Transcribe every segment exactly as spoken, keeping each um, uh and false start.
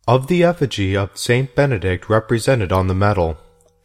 Of the effigy of Saint Benedict represented on the medal.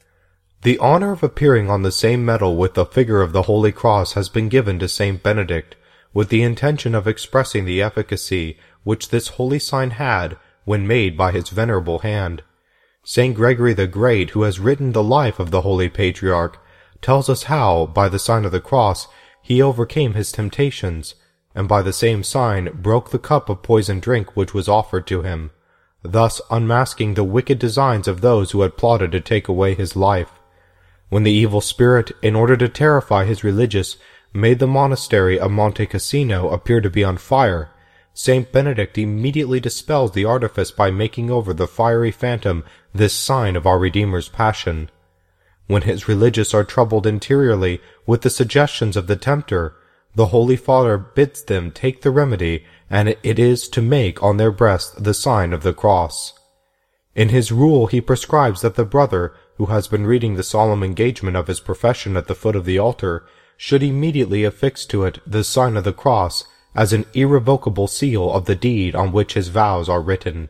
The honor of appearing on the same medal with the figure of the Holy Cross has been given to Saint Benedict, with the intention of expressing the efficacy which this holy sign had when made by his venerable hand. Saint Gregory the Great, who has written the life of the Holy Patriarch, tells us how, by the sign of the cross, he overcame his temptations, and by the same sign broke the cup of poisoned drink which was offered to him, thus unmasking the wicked designs of those who had plotted to take away his life. When the evil spirit, in order to terrify his religious, made the monastery of Monte Cassino appear to be on fire, Saint Benedict immediately dispels the artifice by making over the fiery phantom this sign of our Redeemer's passion. When his religious are troubled interiorly with the suggestions of the tempter, the Holy Father bids them take the remedy, and it is to make on their breast the sign of the cross. In his rule he prescribes that the brother, who has been reading the solemn engagement of his profession at the foot of the altar, should immediately affix to it the sign of the cross as an irrevocable seal of the deed on which his vows are written.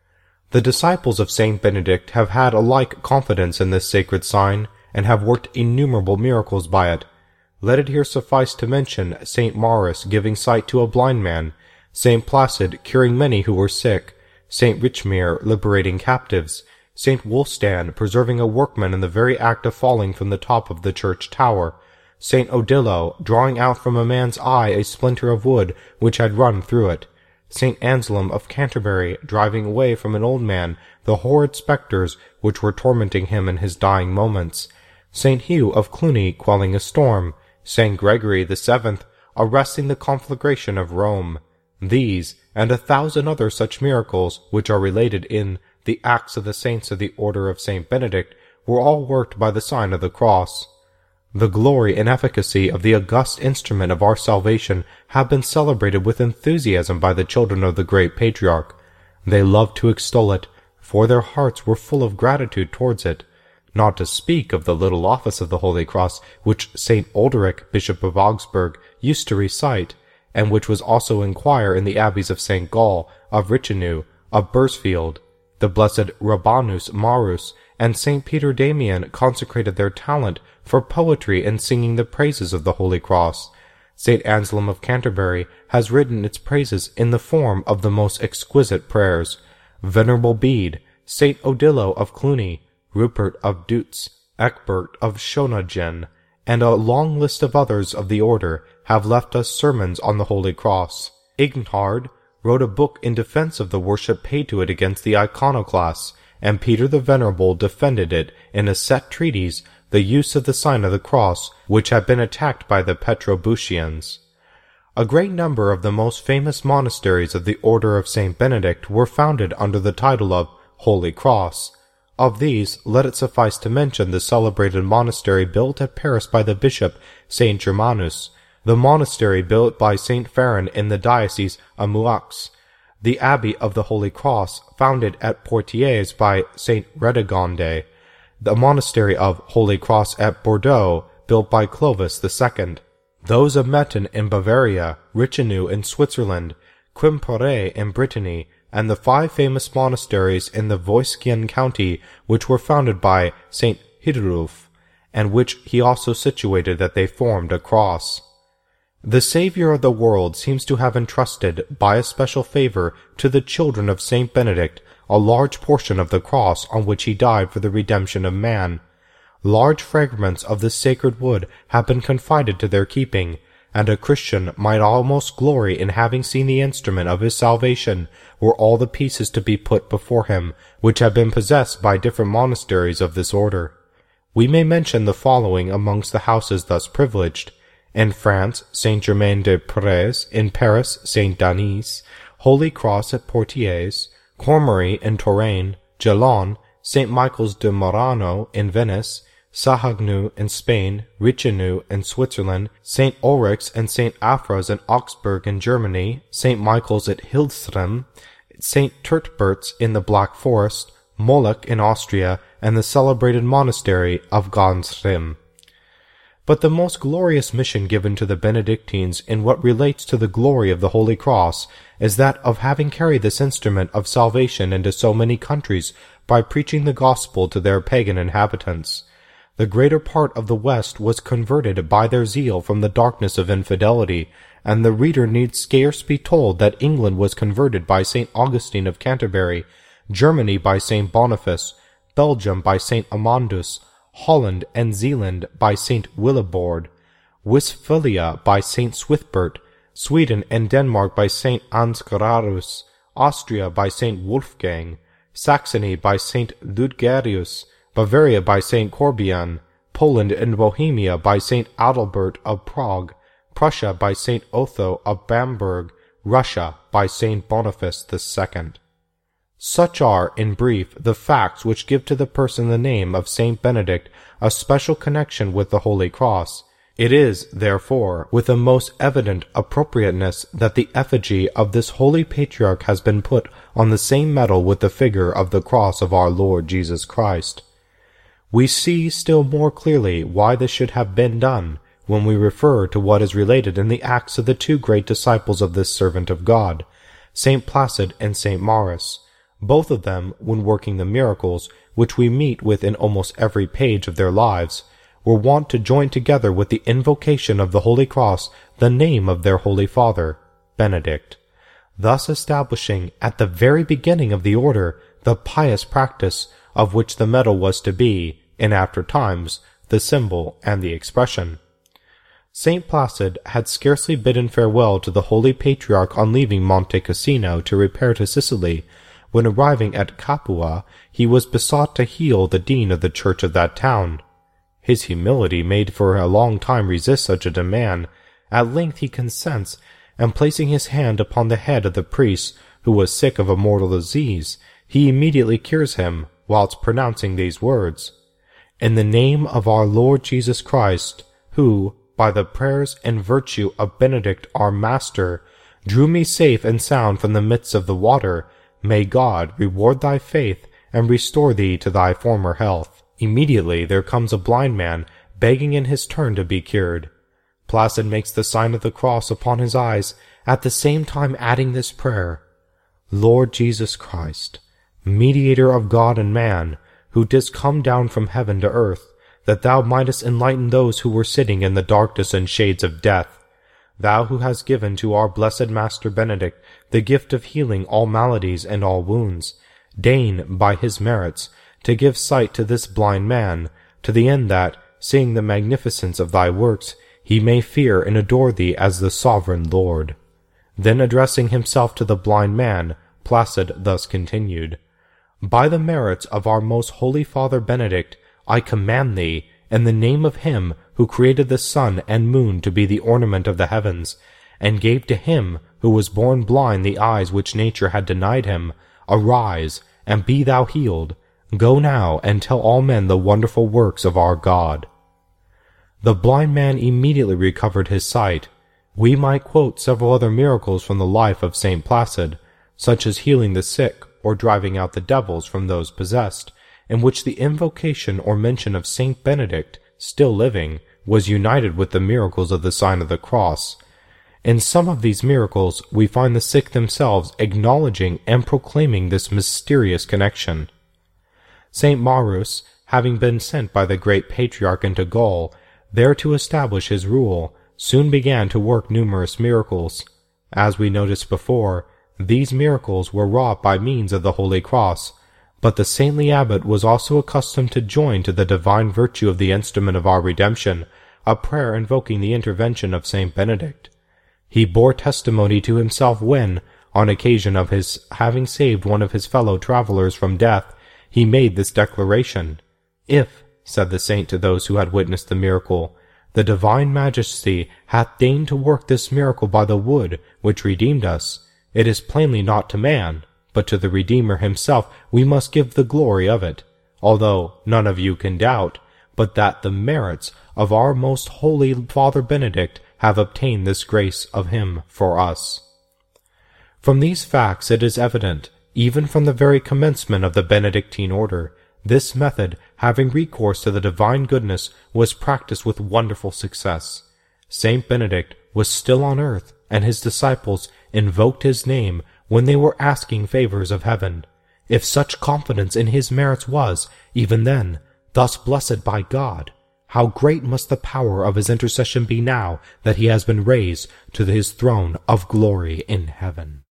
The disciples of Saint Benedict have had a like confidence in this sacred sign, and have worked innumerable miracles by it. Let it here suffice to mention Saint Maurus giving sight to a blind man, Saint Placid curing many who were sick, Saint Richemere liberating captives, Saint Wulstan preserving a workman in the very act of falling from the top of the church tower, Saint Odilo drawing out from a man's eye a splinter of wood which had run through it, Saint Anselm of Canterbury driving away from an old man the horrid spectres which were tormenting him in his dying moments, Saint Hugh of Cluny quelling a storm, Saint Gregory the Seventh arresting the conflagration of Rome. These, and a thousand other such miracles which are related in the Acts of the Saints of the Order of Saint Benedict, were all worked by the sign of the cross. The glory and efficacy of the august instrument of our salvation have been celebrated with enthusiasm by the children of the great Patriarch. They loved to extol it, for their hearts were full of gratitude towards it, not to speak of the little office of the Holy Cross which Saint Olderic, Bishop of Augsburg, used to recite, and which was also in choir in the abbeys of Saint Gall, of Richelieu, of Bursfield. The blessed Rabanus Maurus and Saint Peter Damian consecrated their talent for poetry and singing the praises of the Holy Cross. Saint Anselm of Canterbury has written its praises in the form of the most exquisite prayers. Venerable Bede, Saint Odilo of Cluny, Rupert of Deutz, Eckbert of Schoningen, and a long list of others of the order have left us sermons on the Holy Cross. Ignhard wrote a book in defense of the worship paid to it against the iconoclasts, and Peter the Venerable defended it in a set treatise, the use of the sign of the cross, which had been attacked by the Petrobutians. A great number of the most famous monasteries of the Order of Saint Benedict were founded under the title of Holy Cross. Of these, let it suffice to mention the celebrated monastery built at Paris by the bishop Saint Germanus, the monastery built by Saint Farron in the diocese of Meaux, the abbey of the Holy Cross founded at Poitiers by Saint Radegonde, the monastery of Holy Cross at Bordeaux built by Clovis the Second, those of Metten in Bavaria, Richelieu in Switzerland, Quimperé in Brittany, and the five famous monasteries in the Vosgien county which were founded by Saint Hidrulf, and which he also situated that they formed a cross. The Saviour of the world seems to have entrusted, by a special favor, to the children of Saint Benedict a large portion of the cross on which he died for the redemption of man. Large fragments of this sacred wood have been confided to their keeping, and a Christian might almost glory in having seen the instrument of his salvation, were all the pieces to be put before him, which have been possessed by different monasteries of this order. We may mention the following amongst the houses thus privileged. In France, Saint Germain des Prés; in Paris, Saint Denis; Holy Cross at Poitiers; Cormery in Touraine; Gelon; Saint Michael's de Murano in Venice; Sahagnu in Spain; Richelieu in Switzerland; Saint Ulrich's and Saint Afra's in Augsburg in Germany; Saint Michael's at Hildesheim; Saint Tertbert's in the Black Forest; Moloch in Austria; and the celebrated monastery of Ganzrim. But the most glorious mission given to the Benedictines in what relates to the glory of the Holy Cross is that of having carried this instrument of salvation into so many countries by preaching the gospel to their pagan inhabitants. The greater part of the West was converted by their zeal from the darkness of infidelity, and the reader need scarce be told that England was converted by Saint Augustine of Canterbury, Germany by Saint Boniface, Belgium by Saint Amandus, Holland and Zealand by Saint Willibrord, Westphalia by Saint Swithbert, Sweden and Denmark by Saint Ansgarus, Austria by Saint Wolfgang, Saxony by Saint Ludgerius, Bavaria by Saint Corbian, Poland and Bohemia by Saint Adalbert of Prague, Prussia by Saint Otho of Bamberg, Russia by Saint Boniface the Second. Such are, in brief, the facts which give to the person the name of Saint Benedict a special connection with the Holy Cross. It is, therefore, with a most evident appropriateness that the effigy of this holy patriarch has been put on the same medal with the figure of the cross of our Lord Jesus Christ. We see still more clearly why this should have been done when we refer to what is related in the Acts of the two great disciples of this servant of God, Saint Placid and Saint Maurus. Both of them, when working the miracles, which we meet with in almost every page of their lives, were wont to join together with the invocation of the Holy Cross the name of their Holy Father, Benedict, thus establishing at the very beginning of the order the pious practice of which the medal was to be, in after times, the symbol and the expression. Saint Placid had scarcely bidden farewell to the holy patriarch on leaving Monte Cassino to repair to Sicily. When arriving at Capua, he was besought to heal the dean of the church of that town. His humility made for a long time resist such a demand. At length he consents, and placing his hand upon the head of the priest, who was sick of a mortal disease, he immediately cures him, whilst pronouncing these words, "In the name of our Lord Jesus Christ, who, by the prayers and virtue of Benedict our Master, drew me safe and sound from the midst of the water, may God reward thy faith and restore thee to thy former health." Immediately there comes a blind man, begging in his turn to be cured. Placid makes the sign of the cross upon his eyes, at the same time adding this prayer, "Lord Jesus Christ, mediator of God and man, who didst come down from heaven to earth, that thou mightest enlighten those who were sitting in the darkness and shades of death, thou who hast given to our blessed Master Benedict the gift of healing all maladies and all wounds, deign, by his merits, to give sight to this blind man, to the end that, seeing the magnificence of thy works, he may fear and adore thee as the sovereign Lord." Then addressing himself to the blind man, Placid thus continued, "By the merits of our most holy Father Benedict, I command thee, in the name of him who created the sun and moon to be the ornament of the heavens, and gave to him who was born blind the eyes which nature had denied him, arise, and be thou healed. Go now, and tell all men the wonderful works of our God." The blind man immediately recovered his sight. We might quote several other miracles from the life of Saint Placid, such as healing the sick, or driving out the devils from those possessed, in which the invocation or mention of Saint Benedict, still living, was united with the miracles of the sign of the cross. In some of these miracles we find the sick themselves acknowledging and proclaiming this mysterious connection. Saint Maurus, having been sent by the great patriarch into Gaul, there to establish his rule, soon began to work numerous miracles. As we noticed before, these miracles were wrought by means of the Holy Cross, but the saintly abbot was also accustomed to join to the divine virtue of the instrument of our redemption a prayer invoking the intervention of Saint Benedict. He bore testimony to himself when, on occasion of his having saved one of his fellow travelers from death, he made this declaration, "If," said the saint to those who had witnessed the miracle, "the divine majesty hath deigned to work this miracle by the wood which redeemed us, it is plainly not to man, but to the Redeemer himself we must give the glory of it, although none of you can doubt, but that the merits of our most holy Father Benedict have obtained this grace of him for us." From these facts it is evident, even from the very commencement of the Benedictine order, This method, having recourse to the divine goodness, was practiced with wonderful success. Saint Benedict was still on earth, and his disciples invoked his name when they were asking favors of heaven. If such confidence in his merits was, even then, thus blessed by God, how great must the power of his intercession be now that he has been raised to his throne of glory in heaven.